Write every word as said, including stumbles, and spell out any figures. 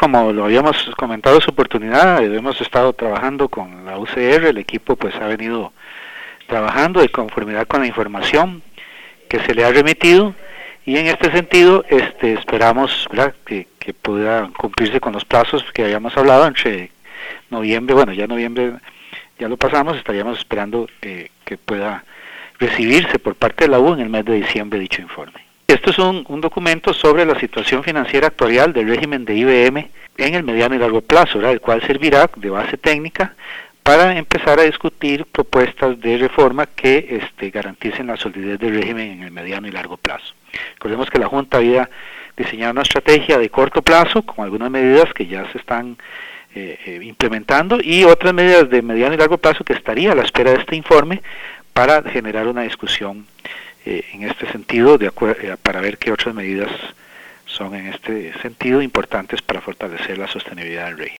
como lo habíamos comentado en su oportunidad, hemos estado trabajando con la U C R, el equipo pues ha venido trabajando de conformidad con la información que se le ha remitido, y en este sentido este esperamos, ¿verdad?, que, que pueda cumplirse con los plazos que habíamos hablado entre noviembre, bueno ya noviembre ya lo pasamos, estaríamos esperando eh, que pueda recibirse por parte de la U en el mes de diciembre dicho informe. Esto es un, un documento sobre la situación financiera actual del régimen de I B M en el mediano y largo plazo, ¿verdad?, el cual servirá de base técnica para empezar a discutir propuestas de reforma que este, garanticen la solidez del régimen en el mediano y largo plazo. Recordemos que la Junta había diseñado una estrategia de corto plazo con algunas medidas que ya se están eh, eh, implementando y otras medidas de mediano y largo plazo que estaría a la espera de este informe para generar una discusión eh, en este sentido, de eh, para ver qué otras medidas son en este sentido importantes para fortalecer la sostenibilidad del régimen.